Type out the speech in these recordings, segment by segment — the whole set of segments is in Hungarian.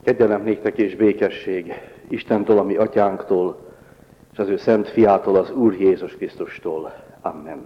Kegyelem néktek és békesség Istentől, a mi atyánktól, és az ő szent fiától, az Úr Jézus Krisztustól. Amen.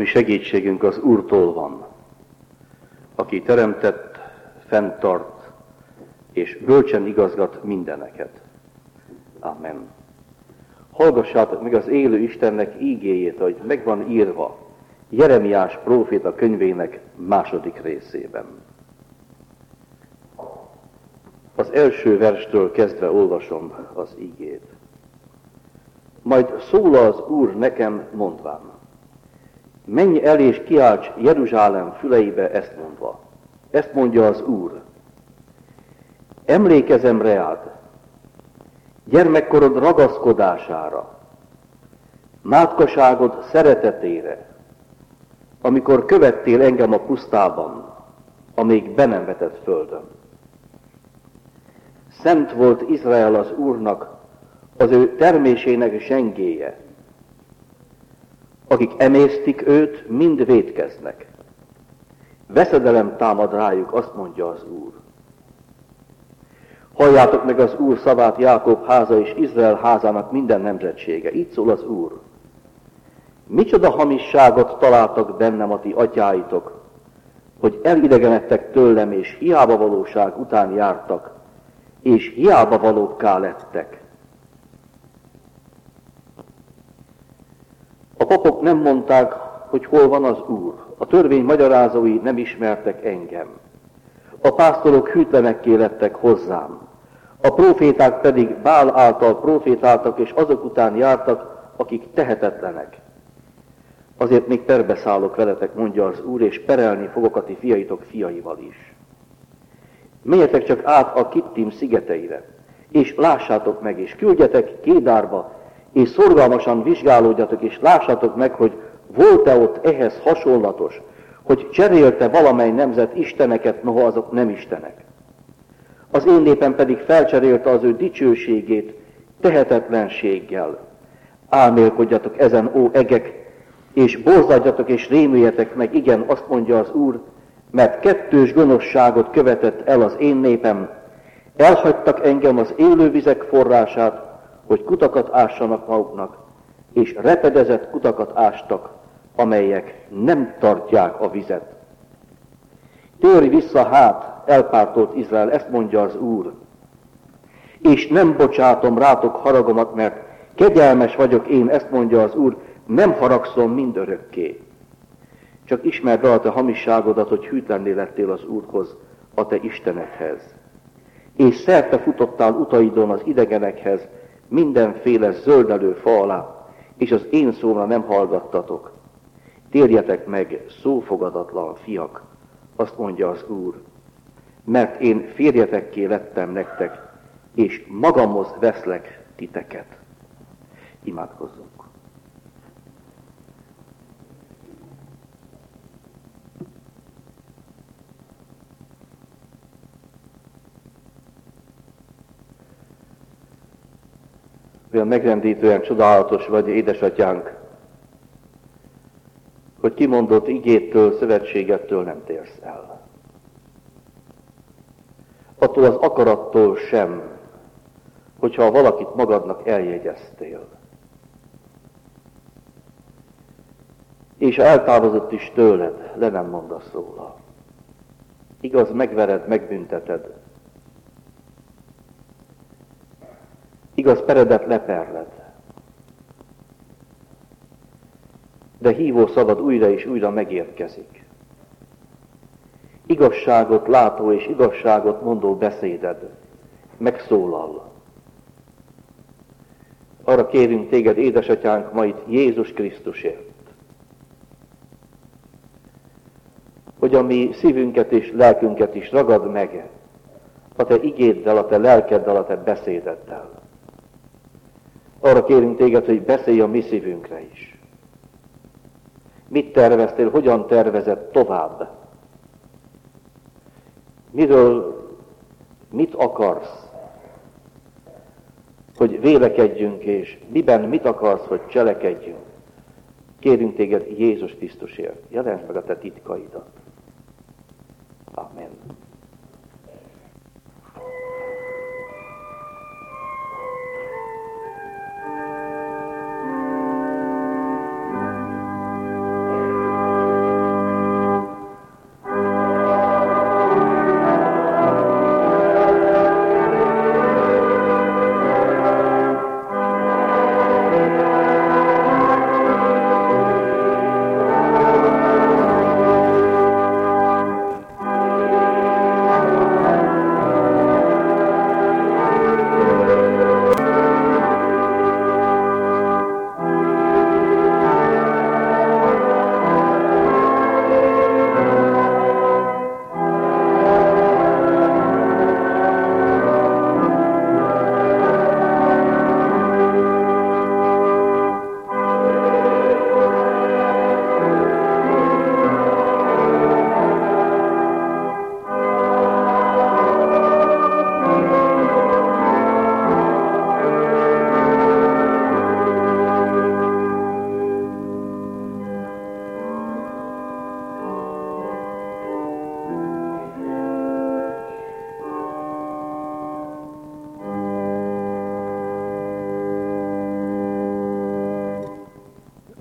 mi segítségünk az Úrtól van, aki teremtett, fenntart és bölcsen igazgat mindeneket. Amen. Hallgassátok meg az élő Istennek ígéjét, ahogy meg van írva Jeremiás próféta könyvének 2. részében. Az első verstől kezdve olvasom az ígét. Majd szól az Úr nekem mondván: menj el és kiálts Jeruzsálem füleibe ezt mondva. Ezt mondja az Úr: emlékezem reád, gyermekkorod ragaszkodására, mátkaságod szeretetére, amikor követtél engem a pusztában, a még be nem vetett földön. Szent volt Izrael az Úrnak, az ő termésének zsengéje. Akik emésztik őt, mind vétkeznek. Veszedelem támad rájuk, azt mondja az Úr. Halljátok meg az Úr szavát, Jákob háza és Izrael házának minden nemzetsége. Így szól az Úr. Micsoda hamisságot találtak bennem a ti atyáitok, hogy elidegenedtek tőlem, és hiába valóság után jártak, és hiába valókká lettek. A papok nem mondták, hogy hol van az Úr. A törvény magyarázói nem ismertek engem. A pásztorok hűtlenekké lettek hozzám. A próféták pedig Bál által prófétáltak, és azok után jártak, akik tehetetlenek. Azért még perbeszállok veletek, mondja az Úr, és perelni fogok a ti fiaitok fiaival is. Menjetek csak át a Kittim szigeteire, és lássátok meg, és küldjetek Kédárba, és szorgalmasan vizsgálódjatok, és lássátok meg, hogy volt-e ott ehhez hasonlatos, hogy cserélte valamely nemzet isteneket, noha azok nem istenek. Az én népem pedig felcserélte az ő dicsőségét tehetetlenséggel. Álmélkodjatok ezen, ó egek, és borzadjatok és rémüljetek meg, igen, azt mondja az Úr, mert kettős gonoszságot követett el az én népem, elhagytak engem az élővizek forrását, hogy kutakat ássanak maguknak, és repedezett kutakat ástak, amelyek nem tartják a vizet. Térj vissza hát, elpártolt Izrael, ezt mondja az Úr, és nem bocsátom rátok haragomat, mert kegyelmes vagyok én, ezt mondja az Úr, nem haragszom mindörökké. Csak ismerd el a te hamisságodat, hogy hűtlenné lettél az Úrhoz, a te Istenedhez. És szerte futottál utaidon az idegenekhez, mindenféle zöldelő fa alá, és az én szóra nem hallgattatok. Térjetek meg, szófogadatlan fiak, azt mondja az Úr, mert én férjetekké lettem nektek, és magamhoz veszlek titeket. Imádkozzunk. Olyan megrendítően csodálatos vagy, édesatyánk, hogy kimondott igéttől, szövetségettől nem térsz el. Attól az akarattól sem, hogyha valakit magadnak eljegyeztél. És ha eltávozott is tőled, le nem mondasz róla. Igaz, megvered, megbünteted. Igaz, peredet leperled. De hívó szavad újra és újra megérkezik. Igazságot látó és igazságot mondó beszéded megszólal. Arra kérünk téged, édesatyánk, ma itt Jézus Krisztusért, hogy a mi szívünket és lelkünket is ragad meg a te igéddel, a te lelkeddel, a te beszédeddel. Arra kérünk téged, hogy beszélj a mi szívünkre is. Mit terveztél, hogyan tervezed tovább? Mit akarsz, hogy vélekedjünk, és miben mit akarsz, hogy cselekedjünk? Kérünk téged Jézus Krisztusért, jelensd meg a te titkaidat. Amen.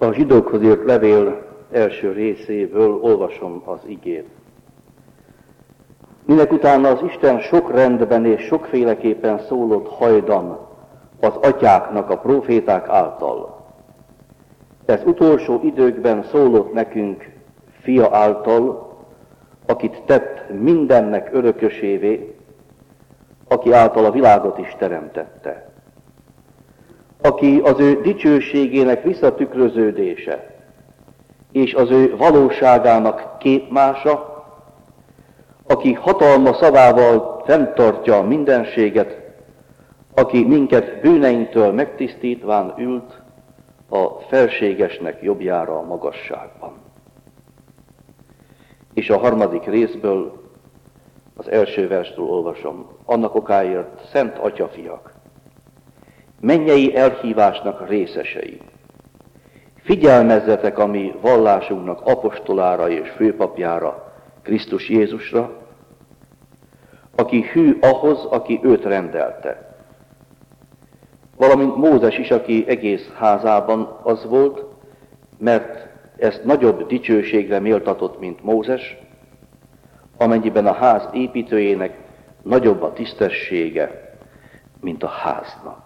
A zsidókhoz írt levél első részéből olvasom az igét. Minek utána az Isten sok rendben és sokféleképpen szólott hajdan az atyáknak, a próféták által. Ez utolsó időkben szólott nekünk fia által, akit tett mindennek örökösévé, aki által a világot is teremtette. Aki az ő dicsőségének visszatükröződése, és az ő valóságának képmása, aki hatalma szavával fenntartja a mindenséget, aki minket bűneinktől megtisztítván ült a felségesnek jobbjára a magasságban. És a harmadik részből, az első verstől olvasom. Annak okáért, szent atyafiak, mennyei elhívásnak részesei, figyelmezzetek a mi vallásunknak apostolára és főpapjára, Krisztus Jézusra, aki hű ahhoz, aki őt rendelte. Valamint Mózes is, aki egész házában az volt, mert ezt nagyobb dicsőségre méltatott, mint Mózes, amennyiben a ház építőjének nagyobb a tisztessége, mint a háznak.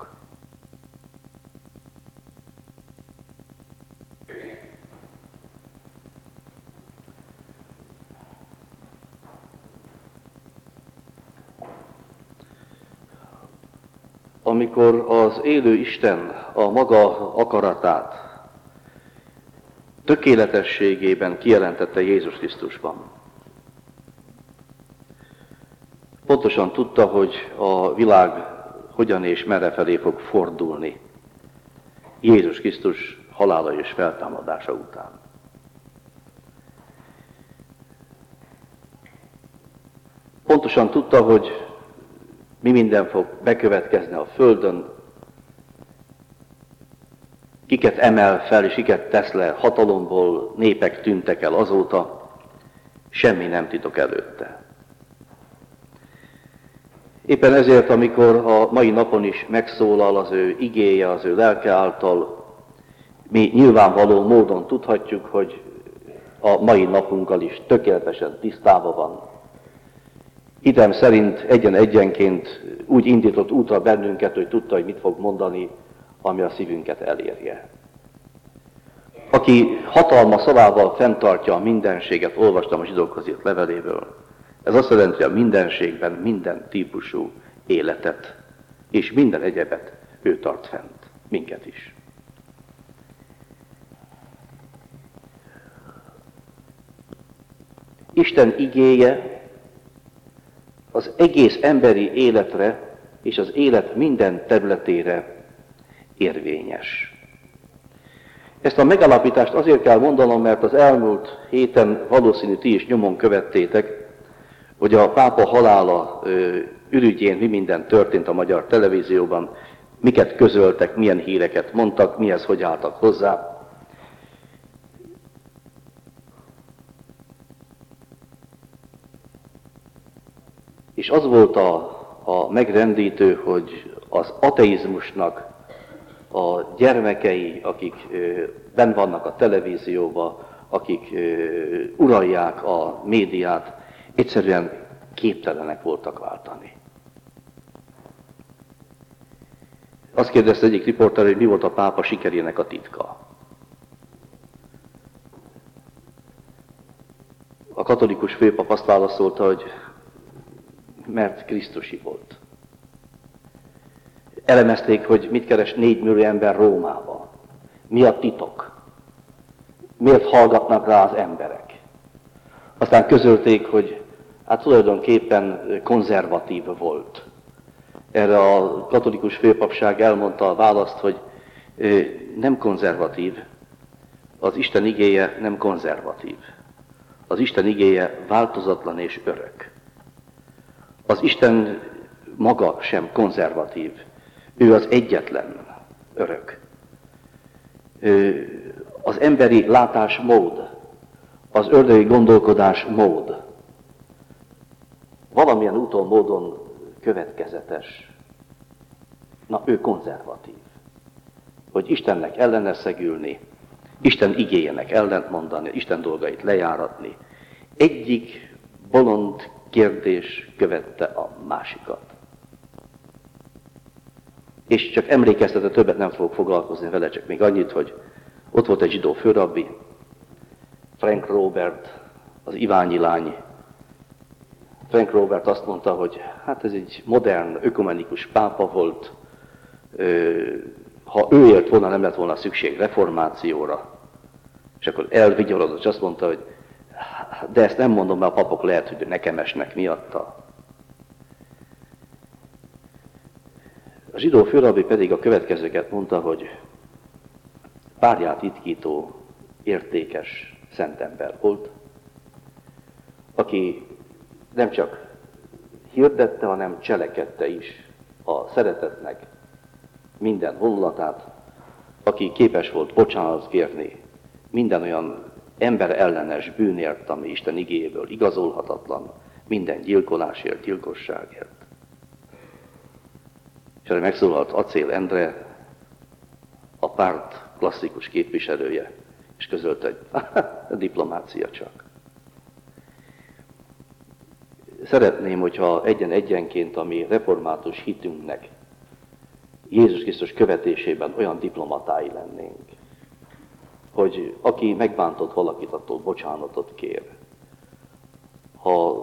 Amikor az élő Isten a maga akaratát tökéletességében kijelentette Jézus Krisztusban, pontosan tudta, hogy a világ hogyan és merre felé fog fordulni Jézus Krisztus halála és feltámadása után. Pontosan tudta, hogy mi minden fog bekövetkezni a Földön, kiket emel fel és kiket tesz le hatalomból, népek tűntek el azóta, semmi nem titok előtte. Éppen ezért, amikor a mai napon is megszólal az ő igéje, az ő lelke által, mi nyilvánvaló módon tudhatjuk, hogy a mai napunkkal is tökéletesen tisztában van. Hitem szerint egyenként úgy indított útra bennünket, hogy tudta, hogy mit fog mondani, ami a szívünket elérje. Aki hatalma szavával fenntartja a mindenséget, olvastam a zsidókhoz írt leveléből. Ez azt jelenti, hogy a mindenségben minden típusú életet és minden egyebet ő tart fent, minket is. Isten igéje az egész emberi életre és az élet minden területére érvényes. Ezt a megállapítást azért kell mondanom, mert az elmúlt héten valószínű ti is nyomon követtétek, hogy a pápa halála ürügyén mi minden történt a magyar televízióban, miket közöltek, milyen híreket mondtak, mihez hogy álltak hozzá. És az volt a megrendítő, hogy az ateizmusnak a gyermekei, akik benn vannak a televízióban, akik uralják a médiát, egyszerűen képtelenek voltak váltani. Azt kérdezte egyik riporter, hogy mi volt a pápa sikerének a titka. A katolikus főpap azt válaszolta, hogy mert krisztusi volt. Elemezték, hogy mit keres 4 millió ember Rómába. Mi a titok? Miért hallgatnak rá az emberek? Aztán közölték, hogy hát tulajdonképpen konzervatív volt. Erre a katolikus főpapság elmondta a választ, hogy nem konzervatív, az Isten igéje nem konzervatív. Az Isten igéje változatlan és örök. Az Isten maga sem konzervatív, ő az egyetlen örök. Az emberi látásmód, az ördögi gondolkodásmód valamilyen úton, módon következetes. Na, ő konzervatív. Hogy Istennek ellene szegülni, Isten igéjének ellentmondani, Isten dolgait lejáratni. Egyik bolond kérdés követte a másikat. És csak emlékeztetve, többet nem fogok foglalkozni vele, csak még annyit, hogy ott volt egy zsidó főrabbi, Frank Robert, az Iványi lány. Frank Robert azt mondta, hogy hát ez egy modern, ökumenikus pápa volt, ha ő élt volna, nem lett volna szükség reformációra. És akkor elvigyorodott, és azt mondta, hogy de ezt nem mondom, mert a papok lehet, hogy nekem esnek miatta. A zsidó főrabbi pedig a következőket mondta, hogy párját ritkító, értékes szentember volt, aki nem csak hirdette, hanem cselekedte is a szeretetnek minden vonulatát, aki képes volt bocsánatot kérni minden olyan ember ellenes bűnért, ami Isten igéjéből igazolhatatlan, minden gyilkolásért, gyilkosságért. És erre megszólalt Acél Endre, a párt klasszikus képviselője, és közölte, hogy a diplomácia csak. Szeretném, hogyha egyenként a mi református hitünknek Jézus Krisztus követésében olyan diplomatái lennénk, hogy aki megbántott valakit, attól bocsánatot kér. Ha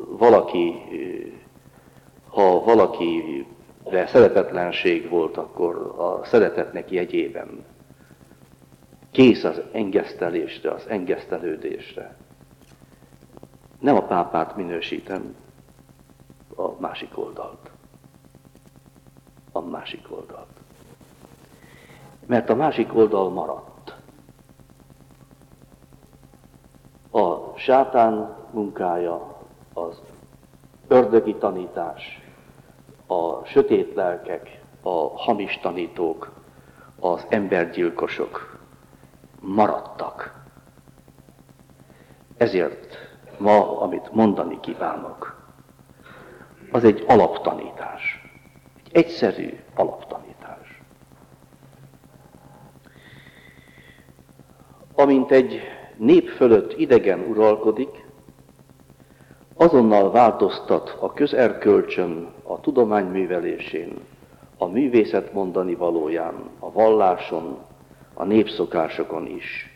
valakire szeretetlenség volt, akkor a szeretetnek jegyében kész az engesztelésre, az engesztelődésre. Nem a pápát minősítem, a másik oldalt. A másik oldalt. Mert a másik oldal maradt. A sátán munkája, az ördögi tanítás, a sötét lelkek, a hamis tanítók, az embergyilkosok maradtak. Ezért ma, amit mondani kívánok, az egy alaptanítás. Egy egyszerű alaptanítás. Amint egy nép fölött idegen uralkodik, azonnal változtat a közerkölcsön, a tudomány művelésén, a művészet mondani valóján, a valláson, a népszokásokon is.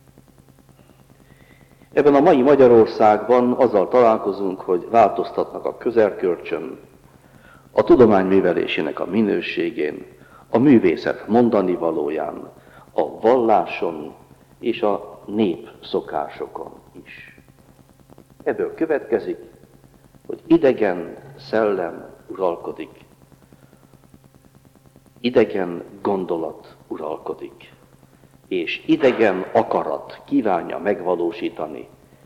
Ebben a mai Magyarországban azzal találkozunk, hogy változtatnak a közerkölcsön, a tudomány művelésének a minőségén, a művészet mondani valóján, a valláson és a népszokásokon is. Ebből következik, hogy idegen szellem uralkodik, idegen gondolat uralkodik, és idegen akarat kívánja megvalósítani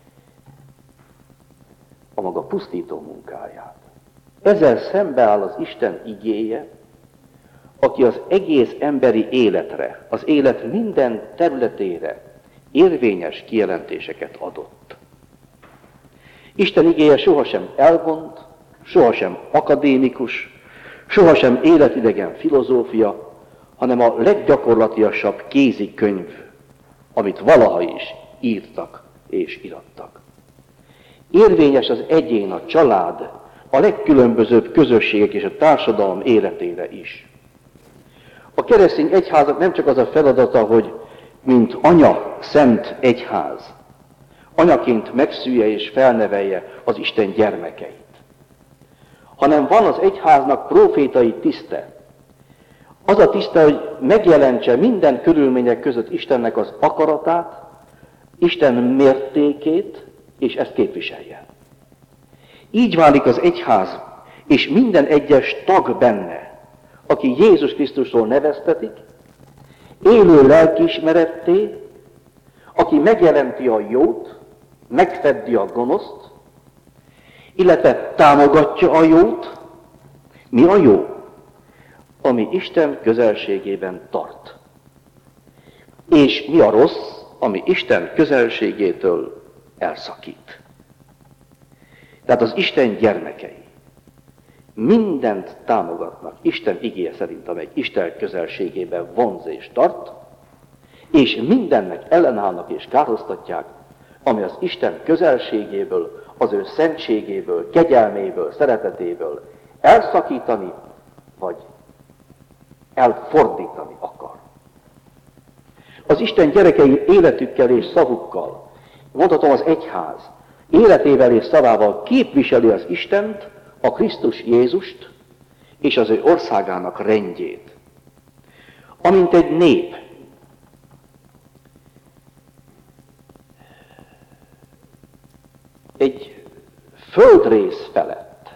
a maga pusztító munkáját. Ezzel szembeáll az Isten igéje, aki az egész emberi életre, az élet minden területére érvényes kijelentéseket adott. Isten igéje sohasem elvont, sohasem akadémikus, sohasem életidegen filozófia, hanem a leggyakorlatiasabb kézikönyv, amit valaha is írtak és irattak. Érvényes az egyén, a család, a legkülönbözőbb közösségek és a társadalom életére is. A keresztény egyházak nem csak az a feladata, hogy mint anya szent egyház, anyaként megszülje és felnevelje az Isten gyermekeit, hanem van az egyháznak profétai tiszte. Az a tiszte, hogy megjelentse minden körülmények között Istennek az akaratát, Isten mértékét, és ezt képviselje. Így válik az egyház, és minden egyes tag benne, aki Jézus Krisztusról neveztetik, élő lelkiismeretté, aki megjelenti a jót, megfeddi a gonoszt, illetve támogatja a jót. Mi a jó? Ami Isten közelségében tart. És mi a rossz? Ami Isten közelségétől elszakít. Tehát az Isten gyermekei mindent támogatnak Isten igéje szerint, amely Isten közelségében vonz és tart, és mindennek ellenállnak és károztatják, ami az Isten közelségéből, az ő szentségéből, kegyelméből, szeretetéből elszakítani, vagy elfordítani akar. Az Isten gyerekei életükkel és szavukkal, mondhatom az egyház, életével és szavával képviseli az Istent, a Krisztus Jézust és az ő országának rendjét. Amint egy nép egy földrész felett,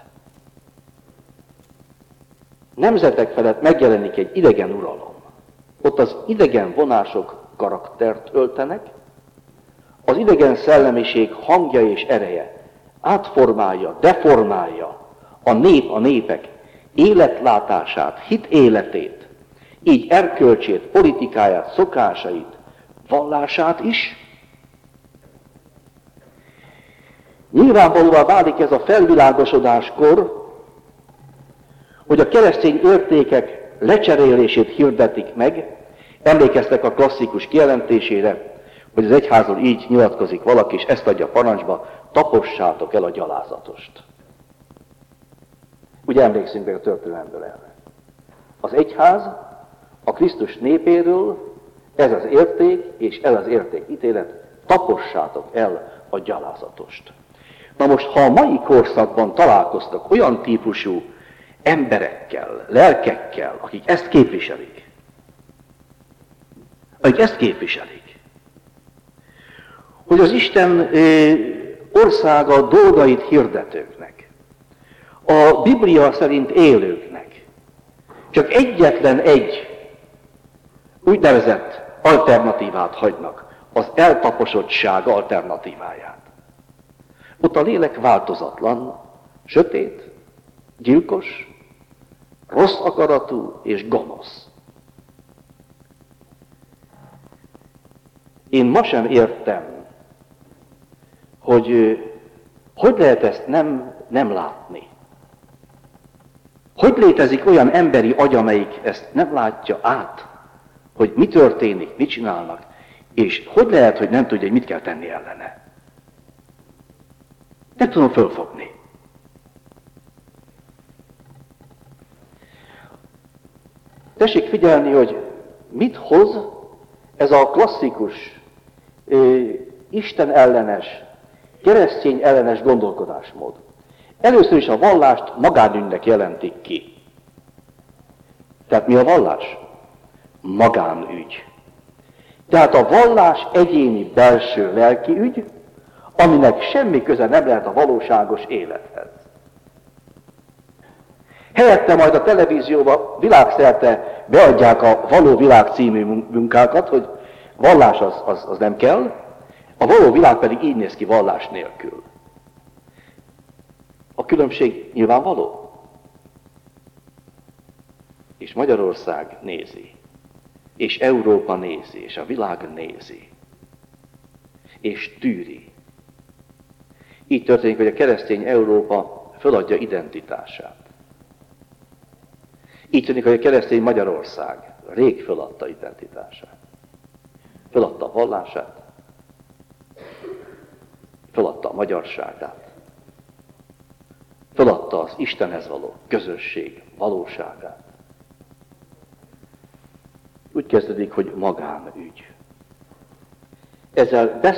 nemzetek felett megjelenik egy idegen uralom. Ott az idegen vonások karaktert öltenek, az idegen szellemiség hangja és ereje átformálja, deformálja a népek életlátását, hit életét, így erkölcsét, politikáját, szokásait, vallását is. Nyilvánvalóan válik ez a felvilágosodáskor, hogy a keresztény értékek lecserélését hirdetik meg. Emlékeztek a klasszikus kijelentésére, hogy az egyházról így nyilatkozik valaki, és ezt adja parancsba, tapossátok el a gyalázatost. Ugye emlékszünk meg a történelemből erre. Az egyház a Krisztus népéről, ez az érték, és ez az értékítélet, tapossátok el a gyalázatost. Na most, ha a mai korszakban találkoztak olyan típusú emberekkel, lelkekkel, akik ezt képviselik, hogy az Isten országa dolgait hirdetőknek, a Biblia szerint élőknek csak egyetlen egy úgynevezett alternatívát hagynak, az eltaposottság alternatíváját. Ott a lélek változatlan, sötét, gyilkos, rossz akaratú és gonosz. Én ma sem értem, hogy lehet ezt nem látni. Hogy létezik olyan emberi agy, amelyik ezt nem látja át, hogy mi történik, mit csinálnak, és hogy lehet, hogy nem tudja, hogy mit kell tenni ellene. Nem tudom fölfogni. Tessék figyelni, hogy mit hoz ez a klasszikus, Isten ellenes, keresztény ellenes gondolkodásmód. Először is a vallást magánügynek jelentik ki. Tehát mi a vallás? Magánügy. Tehát a vallás egyéni belső lelki ügy, aminek semmi köze nem lehet a valóságos élethez. Helyette majd a televízióba világszerte beadják a Való Világ című munkákat, hogy vallás az nem kell, a való világ pedig így néz ki vallás nélkül. A különbség nyilvánvaló. És Magyarország nézi, és Európa nézi, és a világ nézi, és tűri. Így történik, hogy a keresztény Európa föladja identitását. Így történik, hogy a keresztény Magyarország rég föladta identitását. Föladta a vallását, föladta a magyarságát, föladta az Istenhez való közösség valóságát. Úgy kezdődik, hogy magánügy. Ezzel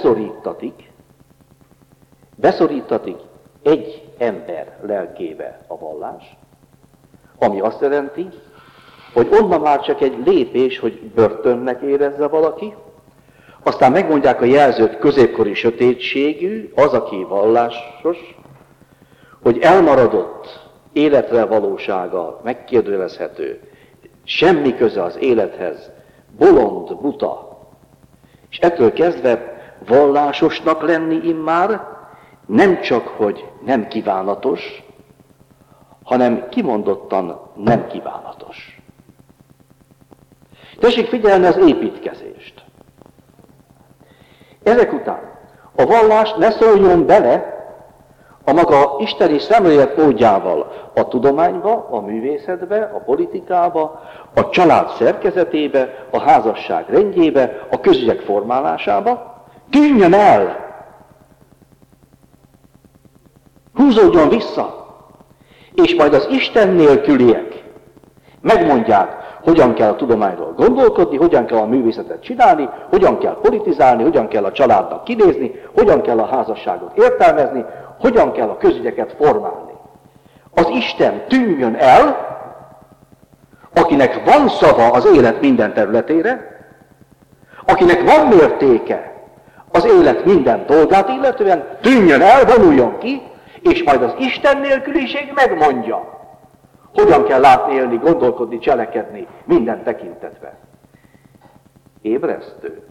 beszorítatik egy ember lelkébe a vallás, ami azt jelenti, hogy onnan már csak egy lépés, hogy börtönnek érezze valaki, aztán megmondják a jelzőt középkori sötétségű, az, aki vallásos, hogy elmaradott életre valósága megkérdőjelezhető, semmi köze az élethez, bolond, buta, és ettől kezdve vallásosnak lenni immár nem csak, hogy nem kívánatos, hanem kimondottan nem kívánatos. Tessék figyelni az építkezést. Ezek után a vallás ne szóljon bele a maga isteni szemléletmódjával a tudományba, a művészetbe, a politikába, a család szerkezetébe, a házasság rendjébe, a közügyek formálásába, tűnjön el! Húzódjon vissza! És majd az Isten nélküliek megmondják, hogyan kell a tudományról gondolkodni, hogyan kell a művészetet csinálni, hogyan kell politizálni, hogyan kell a családnak kinézni, hogyan kell a házasságot értelmezni, hogyan kell a közügyeket formálni. Az Isten tűnjön el, akinek van szava az élet minden területére, akinek van mértéke az élet minden dolgát illetően, tűnjön el, vonuljon ki, és majd az Isten nélküliség megmondja, hogyan kell látni, élni, gondolkodni, cselekedni minden tekintetben. Ébresztő.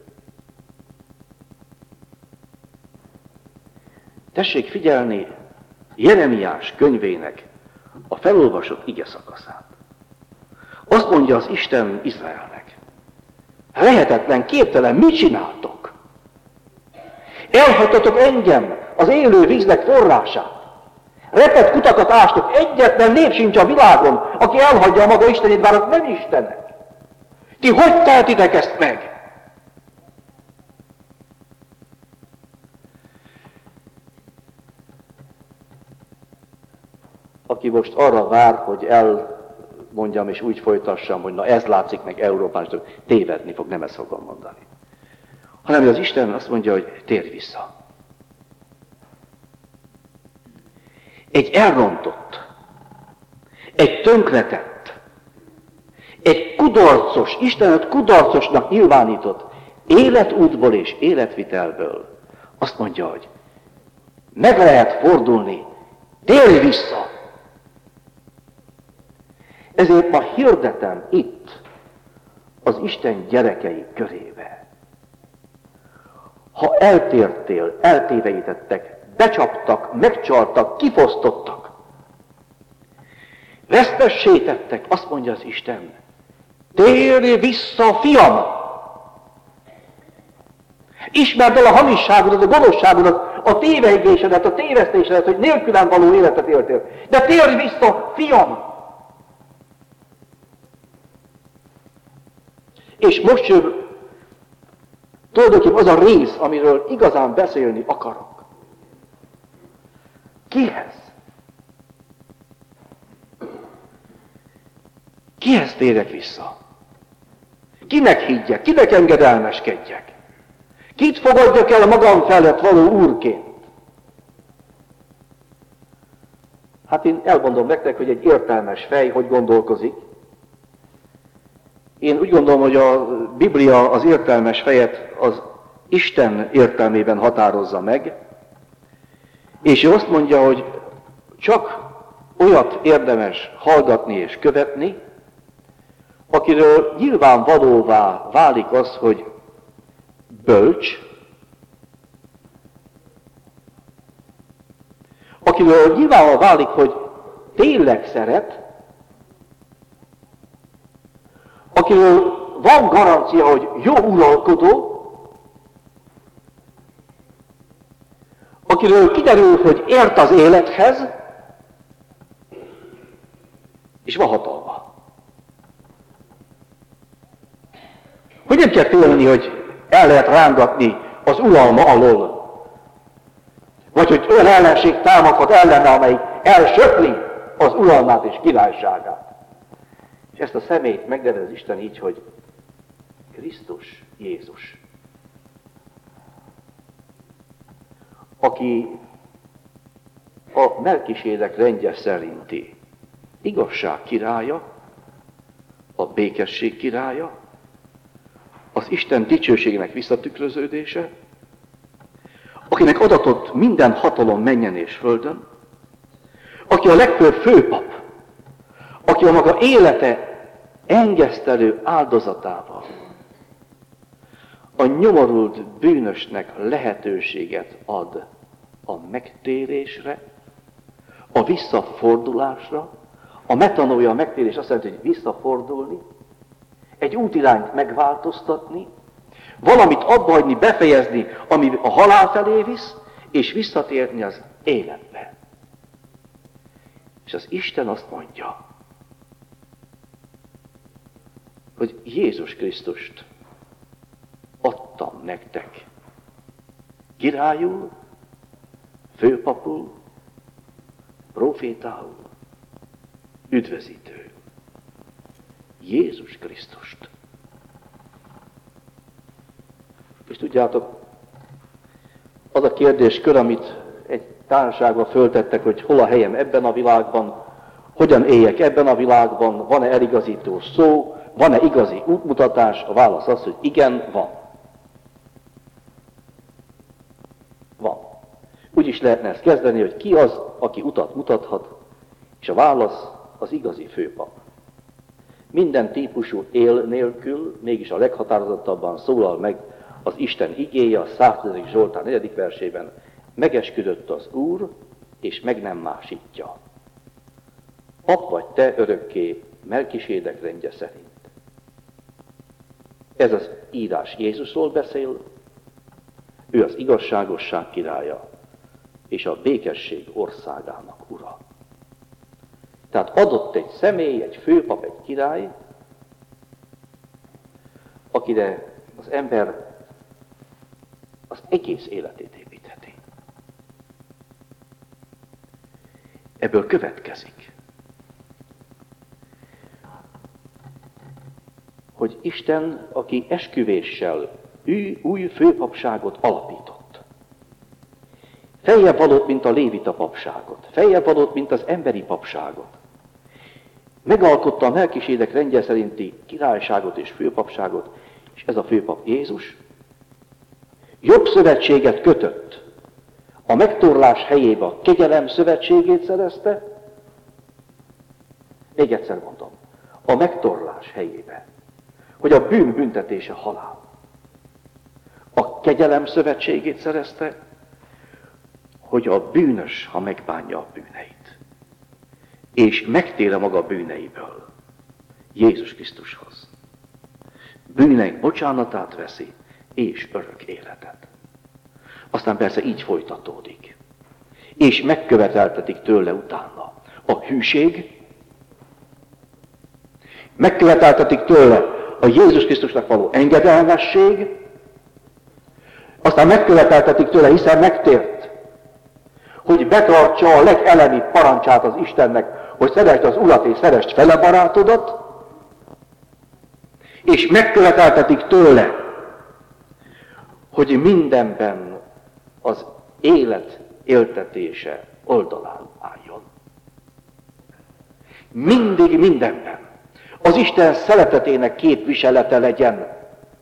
Tessék figyelni Jeremiás könyvének a felolvasott ige szakaszát. Azt mondja az Isten Izraelnek: lehetetlen, képtelen, mit csináltok? Elhagytatok engem, az élő víznek forrását. Repett kutakat ástok, egyetlen nép sincs a világon, aki elhagyja a maga Istenét, bár azok nem Istenek. Ti hogy tehetitek ezt meg? Aki most arra vár, hogy elmondjam és úgy folytassam, hogy na ez látszik meg Európán, és tévedni fog, nem ezt fogom mondani. Hanem az Isten azt mondja, hogy térj vissza. Egy elrontott, egy tönkretett, egy kudarcos, Istenet kudarcosnak nyilvánított életútból és életvitelből azt mondja, hogy meg lehet fordulni, térj vissza. Ezért ma hirdetem itt az Isten gyerekei körébe. Ha eltértél, eltéveítettek, becsaptak, megcsaltak, kifosztottak, vesztessétettek, azt mondja az Isten, térj vissza, fiam! Ismerd el a hamisságodat, a gonoszságodat, a tévegésedet, a tévesztésedet, hogy nélkülem való életet éltél. De térj vissza, fiam! És most jön tulajdonképpen az a rész, amiről igazán beszélni akarok. Kihez? Kihez térjek vissza? Kinek higgyek? Kinek engedelmeskedjek? Kit fogadjak el magam felett való úrként? Hát én elmondom nektek, hogy egy értelmes fej hogy gondolkozik. Én úgy gondolom, hogy a Biblia az értelmes fejet az Isten értelmében határozza meg, és ő azt mondja, hogy csak olyat érdemes hallgatni és követni, akiről nyilvánvalóvá válik az, hogy bölcs, akiről nyilvánvalóvá válik, hogy tényleg szeret, akiről van garancia, hogy jó uralkodó, akiről kiderül, hogy ért az élethez, és van hatalma. Hogy nem kell félni, hogy el lehet rángatni az uralma alól, vagy hogy olyan ellenség támadhat ellene, amely elsöpli az uralmát és királyságát. És ezt a személyt megnevez Isten így, hogy Krisztus Jézus. Aki a Melkisédek rendje szerinti igazság királya, a békesség királya, az Isten dicsőségének visszatükröződése, akinek adatott minden hatalom mennyen és földön, aki a legfőbb főpap, aki a maga élete engesztelő áldozatával a nyomorult bűnösnek lehetőséget ad a megtérésre, a visszafordulásra. A metanója, a megtérés azt jelenti, hogy visszafordulni, egy útirányt megváltoztatni, valamit abbahagyni, befejezni, ami a halál felé visz, és visszatérni az életbe. És az Isten azt mondja, hogy Jézus Krisztust adtam nektek királyul, főpapul, profétául, üdvözítő. Jézus Krisztust. És tudjátok, az a kérdéskör, amit egy társaságban föltettek, hogy hol a helyem ebben a világban, hogyan éljek ebben a világban, van-e eligazító szó, van-e igazi útmutatás? A válasz az, hogy igen, van. Van. Úgy is lehetne ezt kezdeni, hogy ki az, aki utat mutathat, és a válasz az igazi főpap. Minden típusú él nélkül, mégis a leghatározottabban szólal meg az Isten igéje a 110. Zsoltár 4. versében, megesküdött az Úr, és meg nem másítja. Pap vagy te örökké Melkisédek rendje szerint. Ez az írás Jézusról beszél, ő az igazságosság királya, és a békesség országának ura. Tehát adott egy személy, egy főpap, egy király, akire az ember az egész életét építheti. Ebből következik, hogy Isten, aki esküvéssel új főpapságot alapított, feljebb valót, mint a lévita papságot, feljebb valót, mint az emberi papságot, megalkotta a Melkisédek rendje szerinti királyságot és főpapságot, és ez a főpap Jézus jobb szövetséget kötött. A megtorlás helyébe a kegyelem szövetségét szerezte. Még egyszer mondom, a megtorlás helyébe, hogy a bűn büntetése halál. A kegyelem szövetségét szerezte, hogy a bűnös, ha megbánja a bűneit, és megtér a maga bűneiből Jézus Krisztushoz. Bűneink bocsánatát veszi, és örök életet. Aztán persze így folytatódik. És megköveteltetik tőle utána a hűség, megköveteltetik tőle a Jézus Krisztusnak való engedelmesség, aztán megköveteltetik tőle, hiszen megtért, hogy betartsa a legelemi parancsát az Istennek, hogy szeresd az Urat és szeresd fele barátodat, és megköveteltetik tőle, hogy mindenben az élet éltetése oldalán álljon. Mindig mindenben az Isten szeretetének képviselete legyen,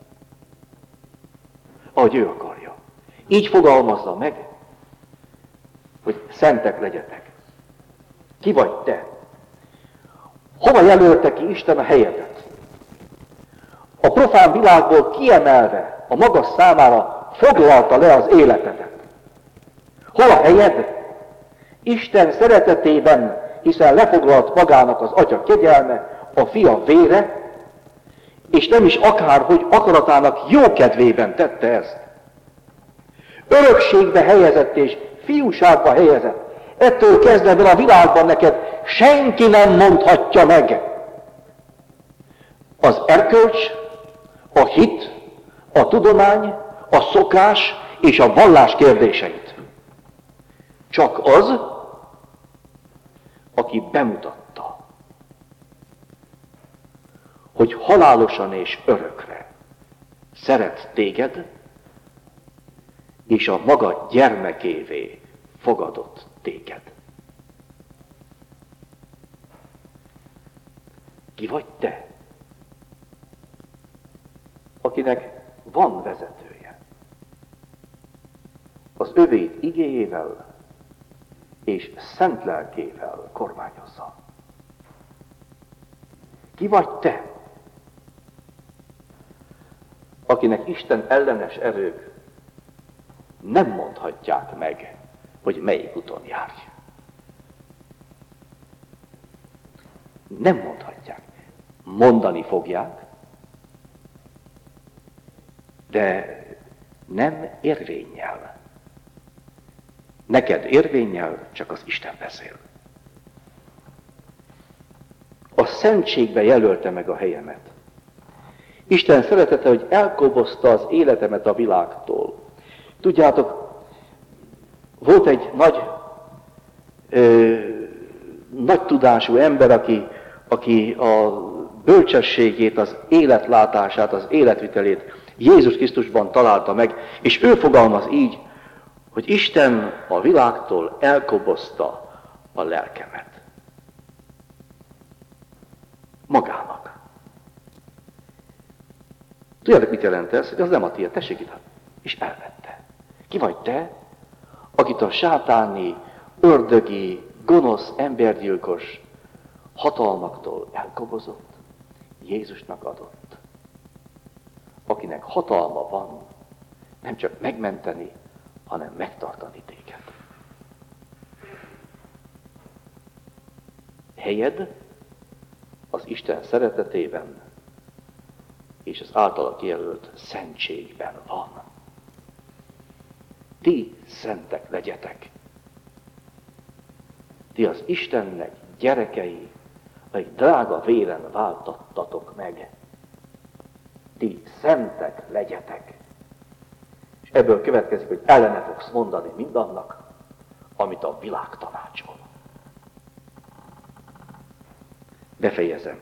ahogy ő akarja. Így fogalmazza meg, hogy szentek legyetek. Ki vagy te? Hova jelölte ki Isten a helyedet? A profán világból kiemelve a maga számára foglalta le az életedet. Hol a helyed? Isten szeretetében, hiszen lefoglalt magának az Atya kegyelme, a Fia vére, és nem is akárhogy akaratának jó kedvében tette ezt. Örökségbe helyezett és fiúságba helyezett. Ettől kezdve a világban neked senki nem mondhatja meg az erkölcs, a hit, a tudomány, a szokás és a vallás kérdéseit. Csak az, aki bemutatta, hogy halálosan és örökre szeret téged, és a maga gyermekévé fogadott téged. Ki vagy te, akinek van vezetője? Az övét igéjével és szent lelkével kormányozza. Ki vagy te, akinek Isten ellenes erők nem mondhatják meg, hogy melyik úton járj. Nem mondhatják. Mondani fogják, de nem érvénnyel. Neked érvénnyel csak az Isten beszél. szentségbe jelölte meg a helyemet. Isten szeretete, hogy elkobozta az életemet a világtól. Tudjátok, volt egy nagy tudású ember, aki a bölcsességét, az életlátását, az életvitelét Jézus Krisztusban találta meg, és ő fogalmaz így, hogy Isten a világtól elkobozta a lelkemet. Magának. Tudjátok, mit jelent ez? Hogy az nem a tiéd, tessék ide. És elvette. Ki vagy te, akit a sátáni, ördögi, gonosz, embergyilkos hatalmaktól elkobozott, Jézusnak adott. Akinek hatalma van, nem csak megmenteni, hanem megtartani téged. Helyed az Isten szeretetében és az általa kijelölt szentségben van. Ti szentek legyetek. Ti az Istennek gyerekei, akik drága véren váltattatok meg. Ti szentek legyetek. És ebből következik, hogy ellene fogsz mondani mindannak, amit a világ tanácsol. Befejezem.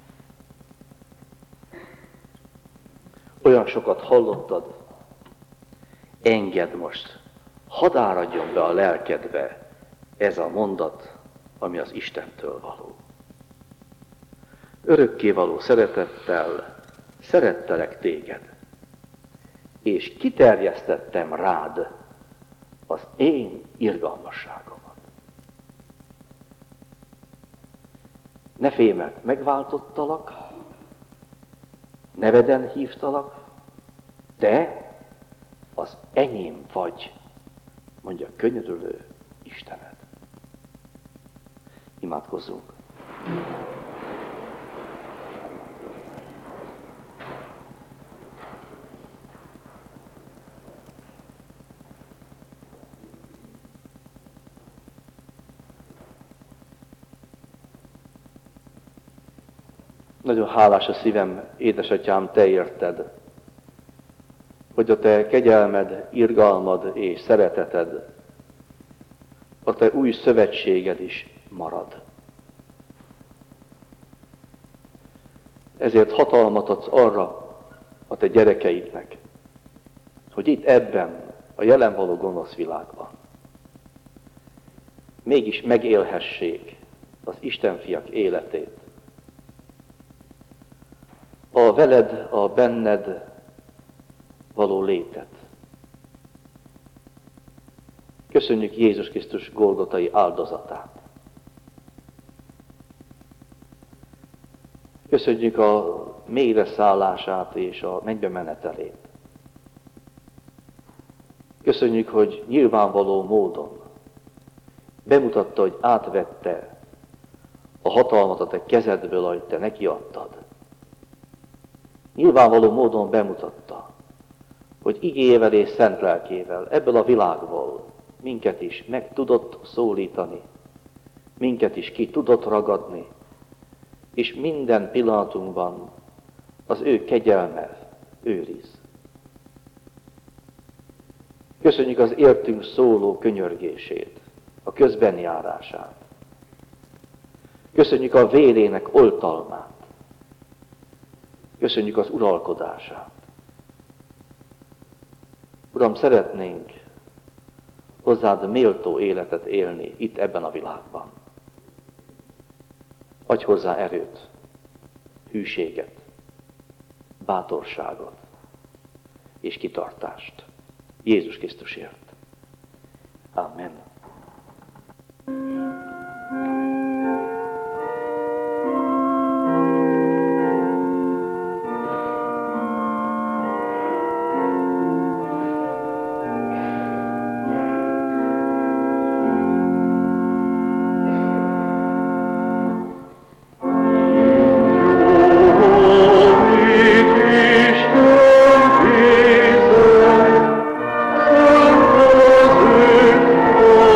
Olyan sokat hallottad, engedd most, hadd áradjon be a lelkedbe ez a mondat, ami az Istentől való. Örökkévaló szeretettel szerettelek téged, és kiterjesztettem rád az én irgalmasságomat. Ne félj, mert megváltottalak, neveden hívtalak, te az enyém vagy, mondja könyörülő Istened. Imádkozzunk. Nagyon hálás a szívem, édesatyám, te érted, hogy a te kegyelmed, irgalmad és szereteted, a te új szövetséged is marad. Ezért hatalmat adsz arra a te gyerekeidnek, hogy itt ebben a jelen való gonosz világban mégis megélhessék az Istenfiak életét. A veled, a benned való létet. Köszönjük Jézus Krisztus golgotai áldozatát. Köszönjük a mélyre szállását és a mennybe menetelét. Köszönjük, hogy nyilvánvaló módon bemutatta, hogy átvette a hatalmat a te kezedből, ahogy te nekiadtad. Nyilvánvaló módon bemutatta, hogy igével és szent lelkével ebből a világból minket is meg tudott szólítani, minket is ki tudott ragadni, és minden pillanatunkban az ő kegyelme őriz. Köszönjük az értünk szóló könyörgését, a közbenjárását. Köszönjük a vérének oltalmát. Köszönjük az uralkodását. Uram, szeretnénk hozzád méltó életet élni itt ebben a világban. Adj hozzá erőt, hűséget, bátorságot és kitartást. Jézus Krisztusért. Amen. Oh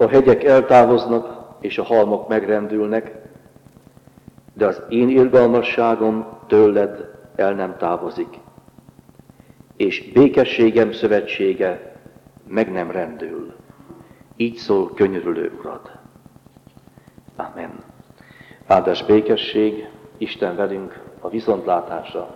hegyek eltávoznak, és a halmok megrendülnek, de az én irgalmasságom tőled el nem távozik, és békességem szövetsége meg nem rendül. Így szól könyörülő Urad. Amen. Áldás békesség, Isten velünk, a viszontlátásra.